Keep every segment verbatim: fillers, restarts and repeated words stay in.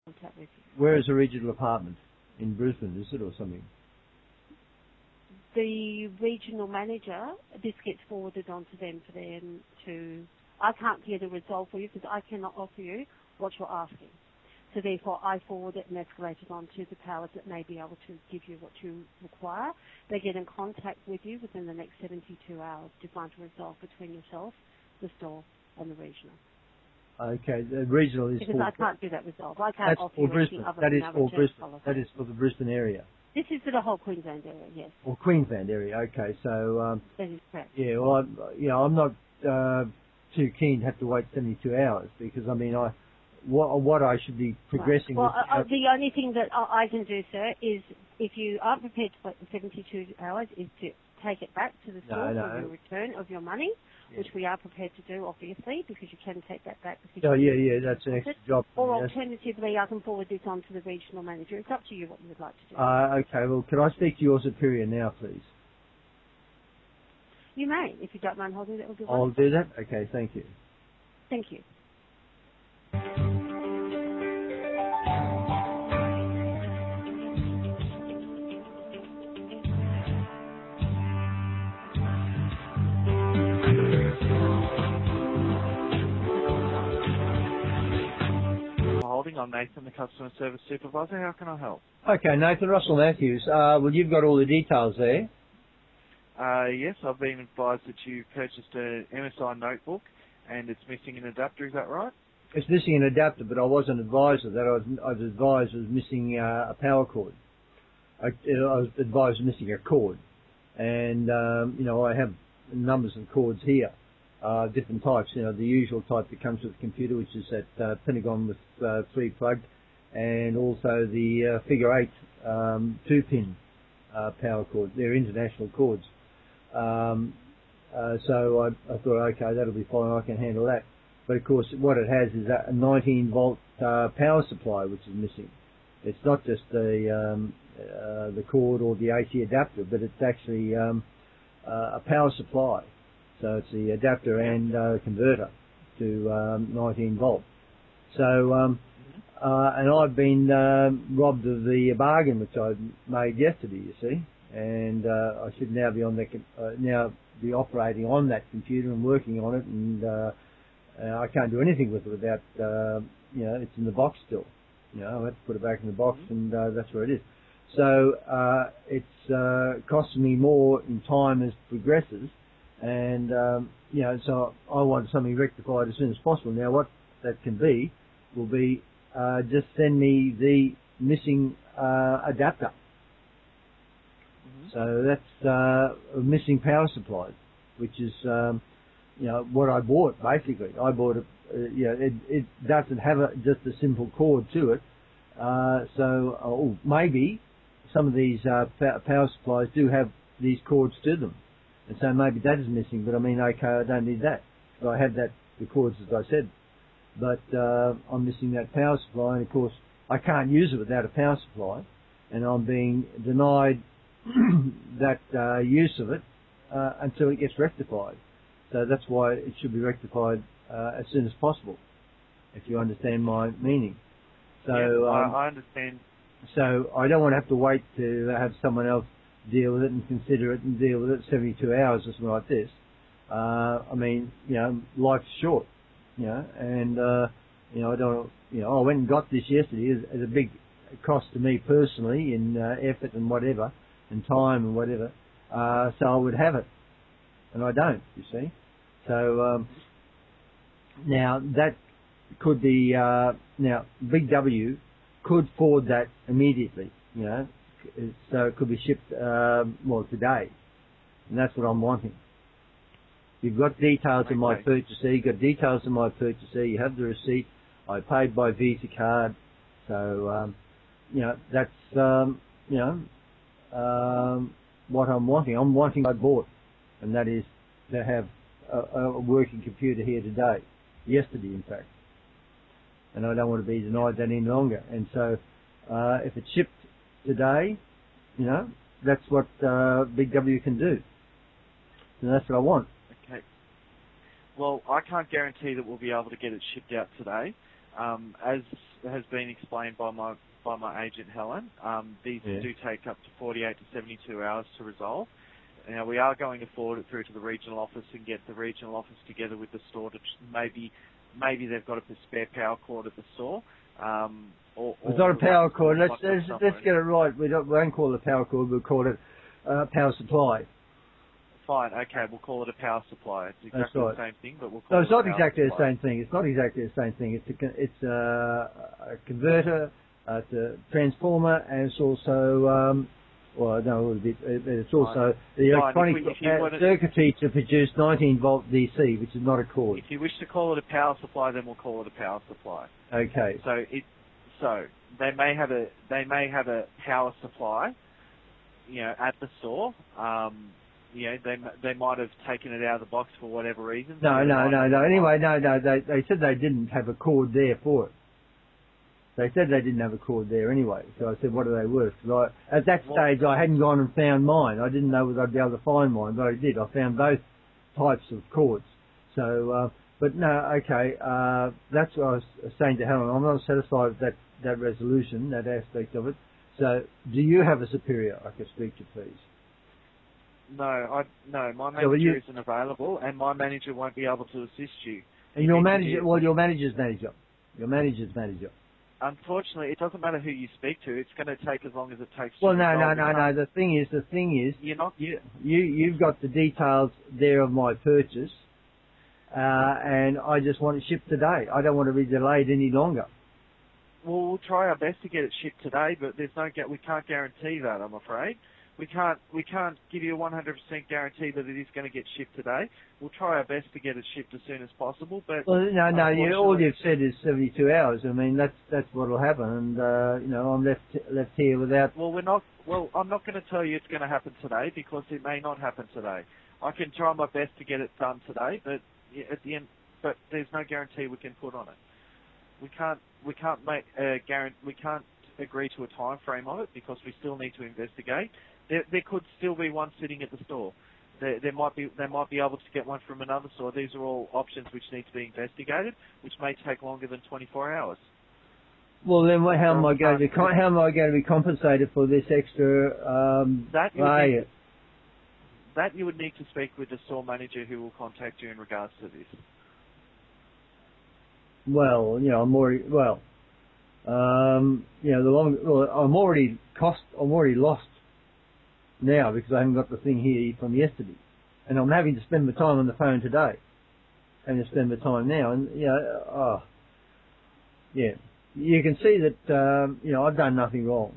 contact with you. Where is the regional apartment? In Brisbane, is it, or something? The regional manager, this gets forwarded on to them for them to... I can't get a resolve for you because I cannot offer you what you're asking. So therefore, I forward it and escalate it on to the powers that may be able to give you what you require. They get in contact with you within the next seventy-two hours to find a resolve between yourself, the store, and the regional. Okay, the regional is because for... I can't do that resolve. I can't That's offer for you Brisbane. anything other That than is our for return Brisbane. policy. That is for the Brisbane area. This is for the whole Queensland area, yes. Or Queensland area. Okay, so um, That is correct. yeah, well, I'm, you know, I'm not uh, too keen to have to wait seventy-two hours because I mean, I what what I should be progressing. Right. Well, with, uh, uh, the only thing that I I can do, sir, is if you aren't prepared to wait the seventy-two hours, is to take it back to the store no, for no. your return of your money, yeah. which we are prepared to do, obviously, because you can take that back. Oh yeah, yeah, that's an extra job. Or yes. alternatively, I can forward this on to the regional manager. It's up to you what you would like to do. Uh, okay, well, can I speak to your superior now, please? You may, if you don't mind holding that. Will be I'll wonderful. do that. Okay, thank you. Thank you. Holding. I'm Nathan, the customer service supervisor. How can I help? Okay, Nathan, Russell Matthews. Uh, well, you've got all the details there. Uh, yes, I've been advised that you purchased an M S I notebook and it's missing an adapter. Is that right? It's missing an adapter, but I wasn't advised of that. I was, I was advised it was missing uh, a power cord. I, I was advised it was missing a cord. And, um, you know, I have numbers of cords here, uh, different types. You know, the usual type that comes with the computer, which is that uh, Pentagon with uh, three plugged, and also the uh, figure eight um, two-pin uh, power cord. They're international cords. Um, uh, so I, I thought, okay, that'll be fine. I can handle that. But of course, what it has is a nineteen volt uh, power supply, which is missing. It's not just the um, uh, the cord or the A C adapter, but it's actually um, uh, a power supply. So it's the adapter and uh, converter to um, nineteen volt. So um, uh, and I've been um, robbed of the bargain which I made yesterday. You see, and uh, I should now be on the uh, now be operating on that computer and working on it, and uh, uh, I can't do anything with it without uh, you know it's in the box still. You know, I have to put it back in the box, and uh, that's where it is. So uh, it's uh, costing me more in time as it progresses, and um, you know, so I want something rectified as soon as possible. Now, what that can be will be uh, just send me the missing uh, adapter. Mm-hmm. So that's uh, a missing power supply, which is um, you know what I bought basically. I bought it. Uh, you know, it, it doesn't have a, just a simple cord to it. Uh, so oh, maybe some of these uh, power supplies do have these cords to them, and so maybe that is missing. But I mean, okay, I don't need that. But I have that the cords as I said. But uh, I'm missing that power supply, and of course I can't use it without a power supply, and I'm being denied that uh, use of it uh, until it gets rectified. So that's why it should be rectified uh, as soon as possible, if you understand my meaning. So yeah, um, I, I understand. So I don't want to have to wait to have someone else deal with it and consider it and deal with it seventy-two hours or something like this. Uh, I mean, you know, life's short, you know, and, uh, you know, I don't, you know, I went and got this yesterday as, as a big cost to me personally in uh, effort and whatever, and time and whatever, uh, so I would have it. And I don't, you see. So, um, now that could be, uh, now Big W could forward that immediately, you know, so it could be shipped, uh, well, today. And that's what I'm wanting. You've got details Okay. of my purchasee, you've got details of my purchasee, you have the receipt, I paid by Visa card, so, um, you know, that's, um, you know, um, what I'm wanting. I'm wanting what I bought, and that is to have a, a working computer here today, yesterday in fact. And I don't want to be denied that any longer. And so, uh, if it's shipped today, you know, that's what, uh, Big W can do. And that's what I want. Okay. Well, I can't guarantee that we'll be able to get it shipped out today. Um, as has been explained by my by my agent Helen, um, these Yeah. do take up to forty-eight to seventy-two hours to resolve. Now, we are going to forward it through to the regional office and get the regional office together with the store to maybe maybe they've got a spare power cord at the store. Um, or, It's or not a power cord. Let's let's, somewhere. let's get it right. We don't we won't call it a power cord. We'll call it uh, power supply. Fine, okay, we'll call it a power supply. It's exactly That's right. the same thing, but we'll call No, it it's a not power exactly supply. the same thing. It's not exactly the same thing. It's a con- it's a, a converter, uh, it's a transformer, and it's also um, well, no, it's also the electronic Fine. If we, if you uh, wanted, circuitry to produce nineteen volt D C, which is not a cord. if you wish to call it a power supply, then we'll call it a power supply. Okay. So it so they may have a they may have a power supply, you know, at the store. Um, you know, they they might have taken it out of the box for whatever reason. No, so no, no, no. not- Anyway, no, no. They they said they didn't have a cord there for it. They said they didn't have a cord there anyway. So I said, what are they worth? 'Cause I, at that Well, stage, I hadn't gone and found mine. I didn't know whether I'd be able to find mine, but I did. I found both types of cords. So, uh, but no, okay. Uh, that's what I was saying to Helen. I'm not satisfied with that that resolution, that aspect of it. So, do you have a superior I could speak to, please? No, I no. My So manager will you- isn't available, and my manager won't be able to assist you. And You your need to manager, be- well, your manager's manager. Your manager's manager. Unfortunately, it doesn't matter who you speak to. It's going to take as long as it takes. Well, to no, no, resolve. no, We no. can't- The thing is, the thing is, You're not. you, you, you've got the details there of my purchase, uh, and I just want it shipped today. I don't want to be delayed any longer. Well, we'll try our best to get it shipped today, but there's no. gu- We can't guarantee that. I'm afraid. We can't. We can't give you a one hundred percent guarantee that it is going to get shipped today. We'll try our best to get it shipped as soon as possible. But Well, no, no. You, all unfortunately- you've said is seventy-two hours. I mean, that's that's what'll happen, and uh, you know, I'm left left here without. Well, we're not. Well, I'm not going to tell you it's going to happen today because it may not happen today. I can try my best to get it done today, but yeah, at the end, but there's no guarantee we can put on it. We can't. We can't make a guarantee. We can't agree to a time frame of it because we still need to investigate. There, there could still be one sitting at the store. There, there might be. They might be able to get one from another store. These are all options which need to be investigated, which may take longer than twenty-four hours. Well, then, what- how am I So, going to be? How am I going to be compensated for this extra um, That you would layer? need, that you would need to speak with the store manager who will contact you in regards to this. Well, you know, I'm already well. Um, you know, the long. Well, I'm already cost. I'm already lost now because I haven't got the thing here from yesterday, and I'm having to spend my time on the phone today. Having to spend my time now, and you know, oh, yeah, you can see that um, you know I've done nothing wrong,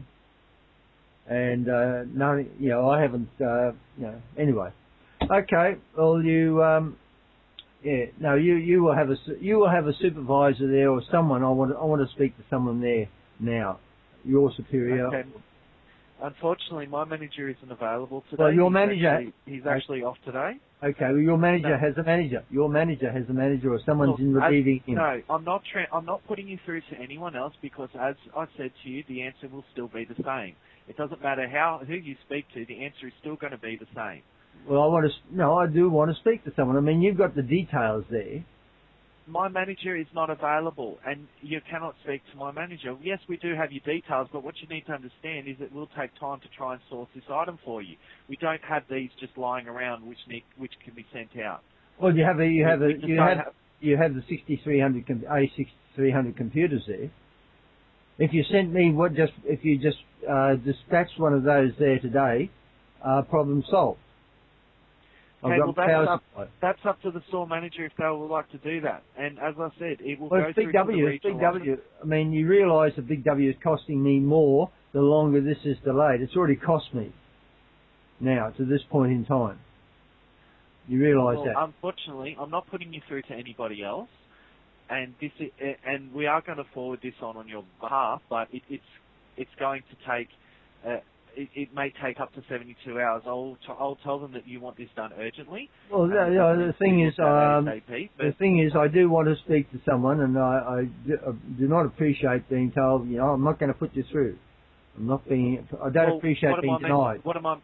and uh, nothing. You know, I haven't. Uh, you know, anyway. Okay. Well, you. Um, Yeah, no, you, you will have a su- you will have a supervisor there or someone. I want to, I want to speak to someone there now. Your superior. Okay. Unfortunately, my manager isn't available today. Well, your he's manager- Actually, he's actually off today. Okay, well, your manager No. has a manager. Your manager has a manager or someone's Look, in as- relieving him. No, I'm not. Tra- I'm not putting you through to anyone else because, as I said to you, the answer will still be the same. It doesn't matter how who you speak to. The answer is still going to be the same. Well, I want to. No, I do want to speak to someone. I mean, you've got the details there. My manager is not available, and you cannot speak to my manager. Yes, we do have your details, but what you need to understand is it will take time to try and source this item for you. We don't have these just lying around, which need, which can be sent out. Well, you have a you have We a just you don't have, have- you have the sixty-three hundred com- A sixty-three hundred computers there. If you sent me what just if you just uh, dispatched one of those there today, uh, problem solved. Okay, I've well, got that's power up, supply. that's up to the store manager if they would like to do that. And as I said, it will Well, go it's through Big to W. the It's Big regional W. office. I mean, you realise that Big W is costing me more the longer this is delayed. It's already cost me now to this point in time. You realise Well, that? unfortunately, I'm not putting you through to anybody else, and this is, and we are going to forward this on on your behalf, but it, it's it's going to take. Uh, it, it may take up to seventy-two hours. I'll t- I'll tell them that you want this done urgently. Well, and the, it you know, doesn't the need to thing be is, looked at um, ASAP, the but thing is, I do want to speak to someone, and I, I, do, I do not appreciate being told, you know, I'm not going to put you through. I'm not being. I don't well, appreciate what am being I meant- denied. What am I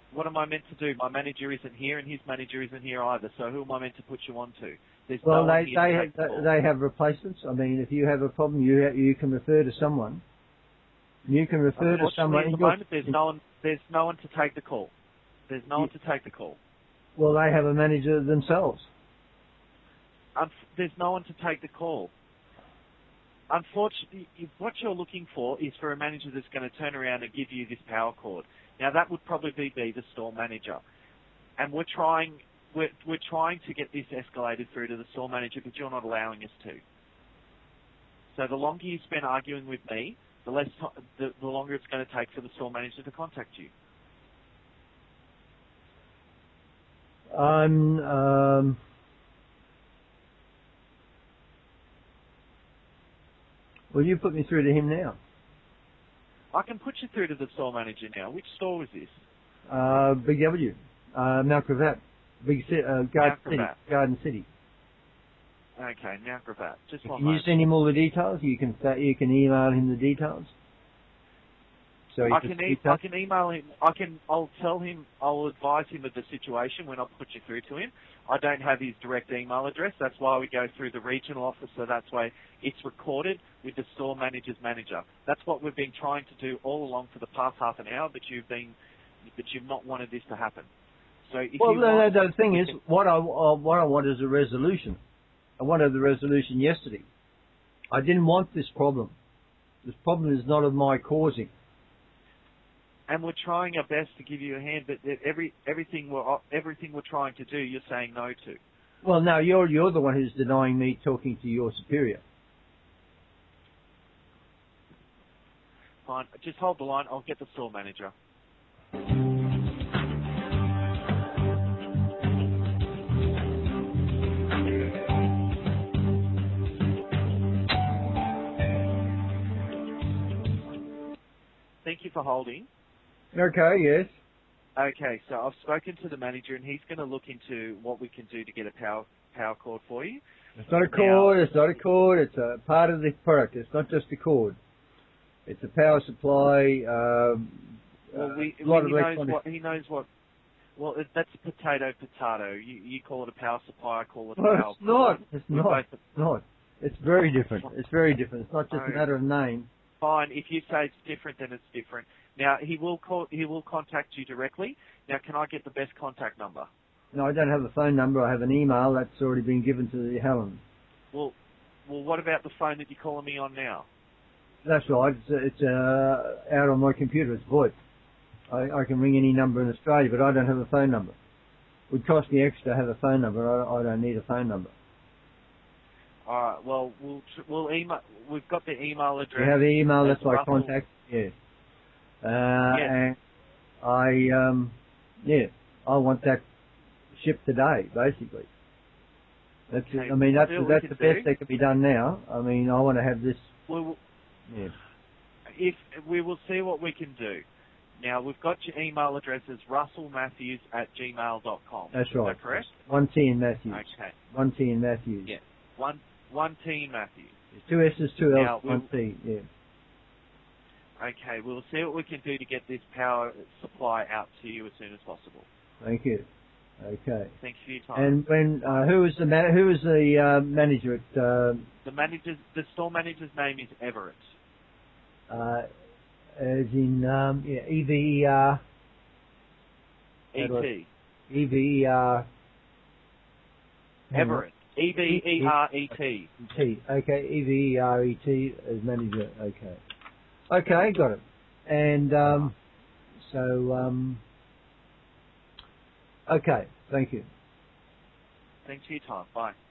what am I meant to do? My manager isn't here, and his manager isn't here either. So who am I meant to put you on to? There's Well, no one they here they to have, take the call. they have replacements. I mean, if you have a problem, you ha- you can refer to someone. You can refer to Unfortunately, someone. at the moment, there's no one. There's no one to take the call. There's no one to take the call. Well, they have a manager themselves. Um, there's no one to take the call. Unfortunately, if what you're looking for is for a manager that's going to turn around and give you this power cord. Now, that would probably be the store manager, and we're trying we're we're trying to get this escalated through to the store manager, but you're not allowing us to. So the longer you spend arguing with me, the less t- the, the longer it's going to take for the store manager to contact you. I'm. Um, well, you put me through to him now. I can put you through to the store manager now. Which store was this? Uh, Big W, uh, Mount Gravatt, Big Ci- uh, Garden City, Gravatt. Garden City. Okay, Mount Gravatt. Just one Can you moment. send him all the details? You can you can email him the details. So he I can can, see e- that? I can email him. I can. I'll tell him. I'll advise him of the situation when I put you through to him. I don't have his direct email address. That's why we go through the regional office. So that's why it's recorded with the store manager's manager. That's what we've been trying to do all along for the past half an hour. But you've been, but you've not wanted this to happen. So if Well, you the, want, the thing we is, can- what I uh, what I want is a resolution. I wanted the resolution yesterday. I didn't want this problem. This problem is not of my causing. and we're trying our best to give you a hand. But that every everything we're everything we're trying to do, you're saying no to. Well, no, you're you're the one who's denying me talking to your superior. Fine. Just hold the line. I'll get the store manager. Thank you for holding. Okay, yes. Okay, so I've spoken to the manager, and he's going to look into what we can do to get a power power cord for you. It's not a Now- cord, it's not a cord, it's a part of the product. It's not just a cord. It's a power supply, um, Well, we, a lot he of knows electronic. what he knows what. Well, it, that's potato potato. You you call it a power supply, I call it a Well, power. it's not. It's We not. both- It's not. It's very different. It's very different. It's not just a Oh. matter of name. Fine. If you say it's different, then it's different. Now he will call. He will contact you directly. Now, can I get the best contact number? No, I don't have a phone number. I have an email that's already been given to the Helen. Well, well, what about the phone that you're calling me on now? That's right. It's, it's uh, out on my computer. It's VoIP. I, I can ring any number in Australia, but I don't have a phone number. It would cost me extra to have a phone number. I, I don't need a phone number. All right. Well, we'll tr- we'll email. We've got the email address. You have the email. as That's my Russell- contact. Yeah. Uh, Yes. And I, um, yeah, I want that shipped today, basically. That's. Okay, I mean, we'll that's see what we that's can the best do. that can be done now. I mean, I want to have this. We'll, Yeah. if we will see what we can do. Now we've got your email address as russellmatthews at gmail dot com. That's right. Is that correct? One T in Matthews. Okay. One T in Matthews. Yeah. One one T Matthews. Two S's, two Now, L's, we- one T. Yeah. Okay. We'll see what we can do to get this power supply out to you as soon as possible. Thank you. Okay. Thanks for your time. And when uh, who was the man, who was the uh, manager at uh, the manager's the store manager's name is Everett. uh, as in um, yeah, E V E R E How do T. E V E R Everett. E V E R E T. T. Okay, E V E R E T as manager. Okay. Okay, got it. And um, so um, okay, thank you. Thanks for your time. Bye.